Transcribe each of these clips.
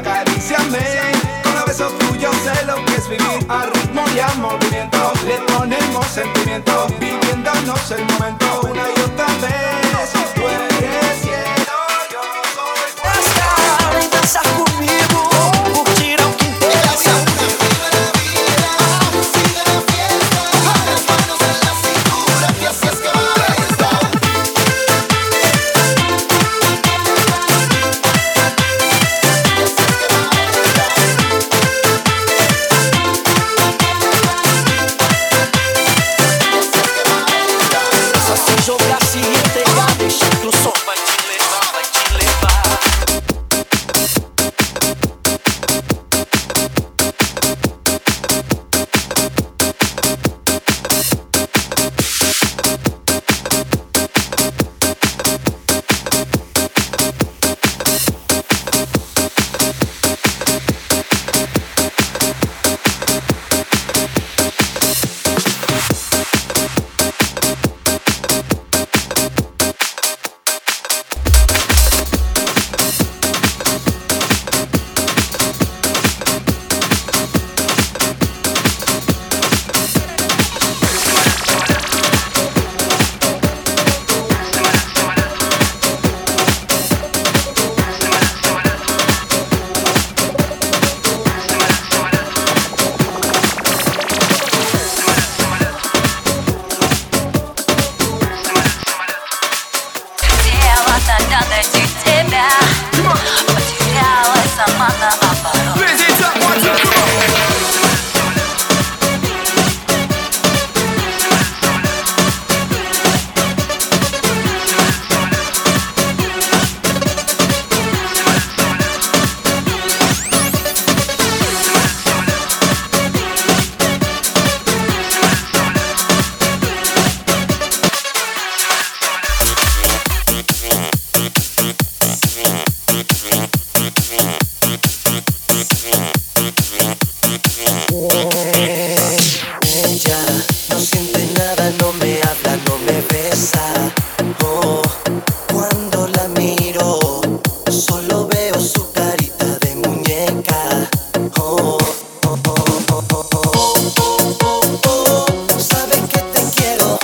acaríciame. Con los besos tuyos sé lo que es vivir a ritmo y a movimiento. Le ponemos sentimiento, viviéndonos el momento una y otra vez. Tú eres cielo, yo soy fuerza. Vem dançar comigo, curtir ao que interessa. Vive la vida, sigue la fiesta. Las manos en la cintura, que así es que va esto. Só se jogar, se entregar, deixa que o som vai te levar, vai te levar. Ella no siente nada, no me habla, no me besa. Oh, cuando la miro, solo veo su carita de muñeca. Oh, oh, oh, oh, oh, oh. Sabe que te quiero.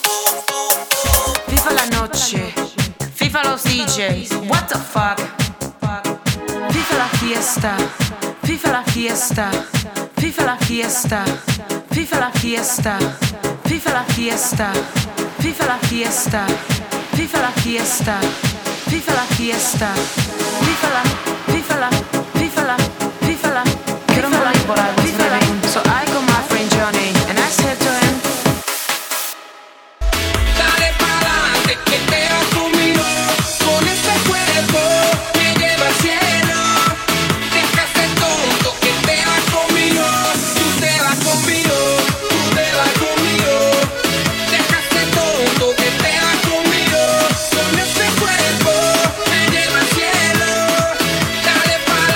FIFA la noche, FIFA los DJs, what the fuck? FIFA la fiesta, FIFA la fiesta, FIFA la fiesta, FIFA la fiesta, FIFA la fiesta, FIFA la fiesta, FIFA la fiesta, FIFA la fiesta, FIFA la, FIFA la, FIFA la, FIFA la. Couldn't believe what I was living, so I called my friend Johnny and I said to him, Dale pa'lante que te vas conmigo, con ese cuerpo me lleva al cielo. Deja ese tonto que te vas conmigo, tú te vas conmigo, tú te vas conmigo. Deja ese tonto que te vas conmigo, con ese cuerpo me lleva al cielo. Dale pa'lante.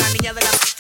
niña de la pista.